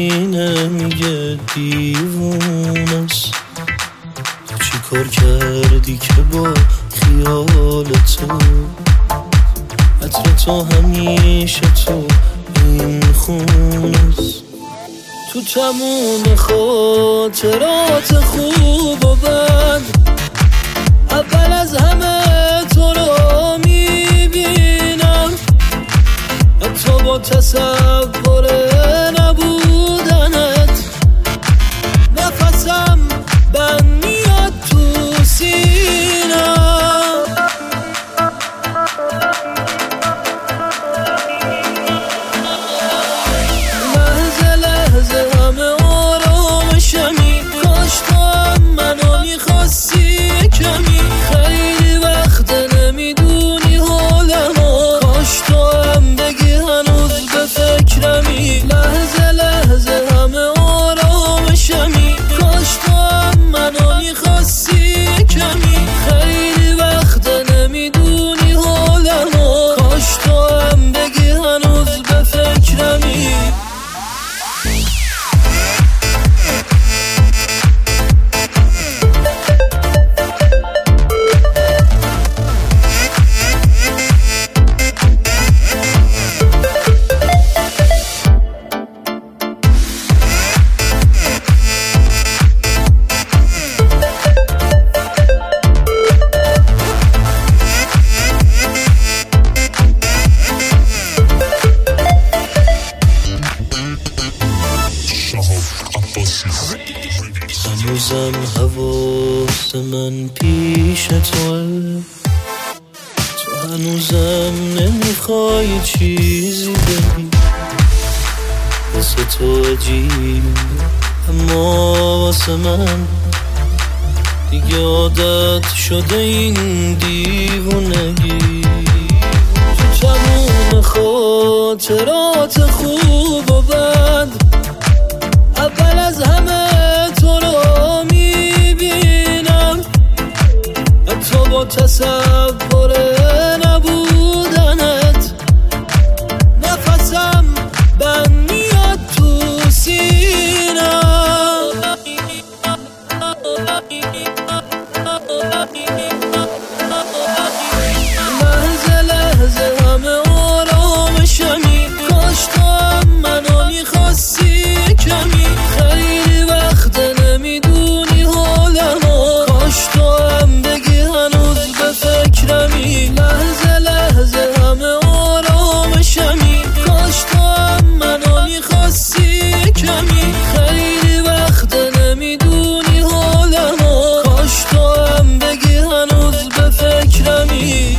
همینه میگه دیوونست. تو چی کار کردی که با خیال تو عطر تو همیشه تو این خونست. تو تموم خاطرات خوب و بد اول از همه تو رو میبینم، حتی با تصور نبودنت نفسم بند میاد تو سینم. لحظه لحظه همه آرامشمی، کاش تو هم منو میخواستی کمی. خیلی وقت نمیدونی حالمو، کاش تو هم بگی هنوز به فکرمی. لحظه لحظه همه آرامشمی، کاش تو هم منو میخواستی کمی. خیلی وقت نمیدونی حالمو، کاش تو هم بگی هنوز به فکرمی. هنوزم حواس من پیش توه، تو هنوزم نمیخوای چیزی بگی. واسه تو عجیب اما واسه من دیگه عادت شده این دیوونگی. تو تموم خاطرات خوب و بد اول از همه تو رو میبینم، حتی با تصور نبودنت نفسم بند میاد تو سینم. لحظه لحظه همه آرامشمی، کاش تو هم منو میخواستی کمی. خیلی وقت نمیدونی حالمو، کاش تو هم بگی هنوز به فکرمی. لحظه لحظه همه آرامشمی، کاش تو هم منو میخواستی کمی. خیلی وقت نمیدونی حالمو، کاش تو هم بگی هنوز به فکرمی.